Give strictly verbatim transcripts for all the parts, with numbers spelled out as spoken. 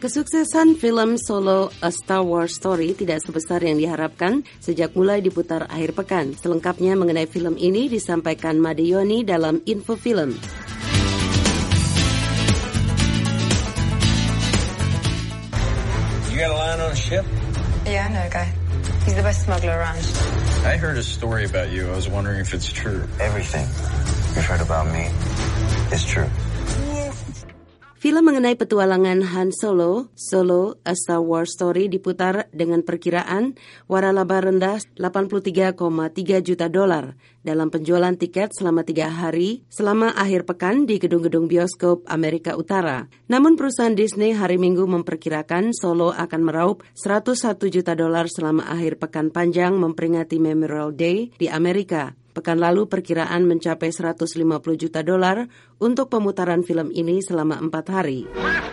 Kesuksesan film Solo A Star Wars Story tidak sebesar yang diharapkan sejak mulai diputar akhir pekan. Selengkapnya mengenai film ini disampaikan Made Yoni dalam Info Film. You got a line on a ship? Yeah, I know a guy. He's the best smuggler around. I heard a story about you. I was wondering if it's true. Everything you've heard about me is true. Film mengenai petualangan Han Solo, Solo A Star Wars Story diputar dengan perkiraan waralaba rendah delapan puluh tiga koma tiga juta dolar dalam penjualan tiket selama tiga hari selama akhir pekan di gedung-gedung bioskop Amerika Utara. Namun perusahaan Disney hari Minggu memperkirakan Solo akan meraup seratus satu juta dolar selama akhir pekan panjang memperingati Memorial Day di Amerika. Pekan lalu perkiraan mencapai seratus lima puluh juta dolar untuk pemutaran film ini selama empat hari.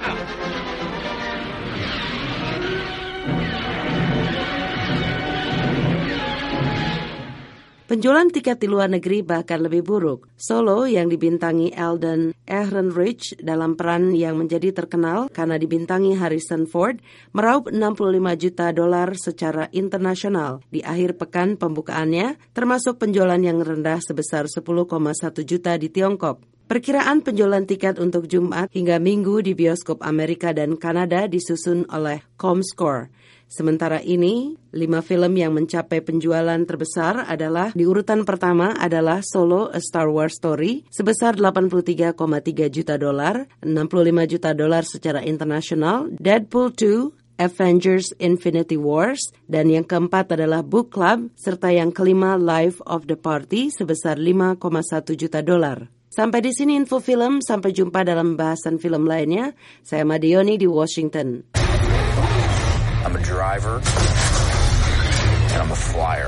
Penjualan tiket di luar negeri bahkan lebih buruk. Solo yang dibintangi Alden Ehrenreich dalam peran yang menjadi terkenal karena dibintangi Harrison Ford meraup enam puluh lima juta dolar secara internasional di akhir pekan pembukaannya, termasuk penjualan yang rendah sebesar sepuluh koma satu juta di Tiongkok. Perkiraan penjualan tiket untuk Jumat hingga Minggu di bioskop Amerika dan Kanada disusun oleh Comscore. Sementara ini, lima film yang mencapai penjualan terbesar adalah di urutan pertama adalah Solo A Star Wars Story sebesar delapan puluh tiga koma tiga juta dolar, enam puluh lima juta dolar secara internasional, Deadpool two, Avengers Infinity Wars, dan yang keempat adalah Book Club, serta yang kelima Life of the Party sebesar lima koma satu juta dolar. Sampai di sini Info Film, sampai jumpa dalam bahasan film lainnya. Saya Made Yoni di Washington. I'm a driver, and I'm a flyer.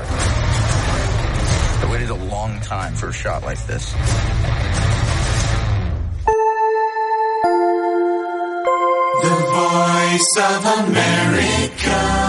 I waited a long time for a shot like this. The Voice of America.